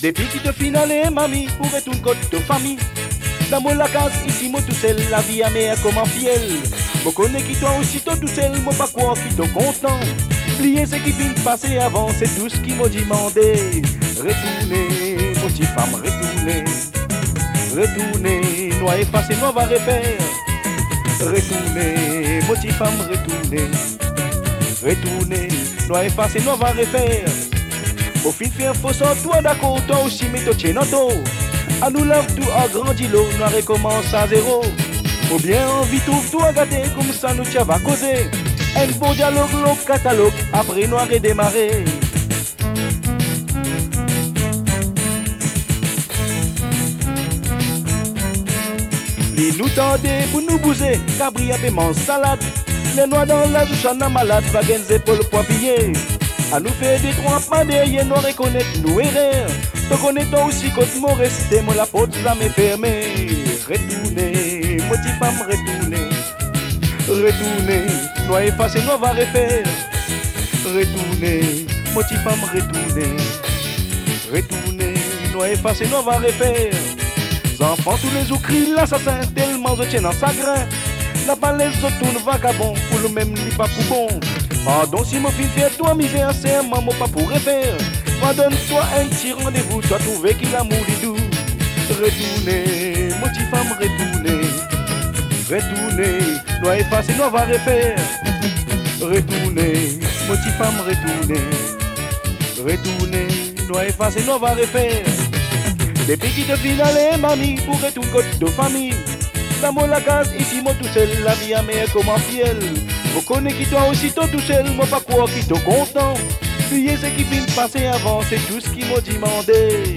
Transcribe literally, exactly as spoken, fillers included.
Depuis qu'il te finale, mamie, pour retourner côté de famille. Dans mon la case, ici, moi tout seul, la vie à meilleure comme un fiel. Moi connais qui toi aussitôt tout seul, moi pas quoi qui te content. Oubliez ce qui vient de passer avant, c'est tout ce qui m'a demandé. Retournez, mon petit femme, retournez. Retournez, noir effacé, noir va refaire. Retournez, mon petit femme, retournez. Retournez, noir effacé, noir va refaire. Au fin de faire faux sans toi d'accord, toi aussi mais toi tiens notre. À nous lave tout à grandi l'eau, nous recommence à zéro. Ou bien envie tout tout à gâter, comme ça nous tiens va causer. Un beau dialogue, le catalogue, après nous arrêter démarrer. Les nous tendez pour nous bouser, cabri à paiement salade. Les noix dans la douche en a malade, va gagner les épaules pour appuyer. À nous faire des trois pas derrière, nous reconnaître nous erreurs. Te connais toi aussi quand moi rester, moi la porte ça m'est fermée. Retournez, moi petite femme retournez. Retournez, nous effacer, nous va refaire. Retournez, moi petite femme retournez. Retournez, nous effacer, nous va refaire. Les enfants tous les jours crient l'assassin, tellement je tiens dans sa grain. N'a pas les autres tournent vagabond, pour le même lit pas pour bon. Pardon si mon fils fait toi misère, c'est un maman pas pour refaire. Pardonne-toi un petit rendez-vous, tu as trouvé qu'il a mouru doux. Retournez, mon petit femme, retournez. Retournez, doit effacer, nous va refaire. Retournez, mon petit femme, retournez. Retournez, doit effacer, nous va refaire. Depuis qu'il te finale, mamie, pour retourner côté de famille. Dans mon la case, ici, moi tout seul, la vie à meilleure comme un fiel. Vous connaissez qui toi aussitôt tout seul, moi pas quoi qui te content. Fuyez ce qui vient de passer avant, c'est tout ce qui m'a demandé.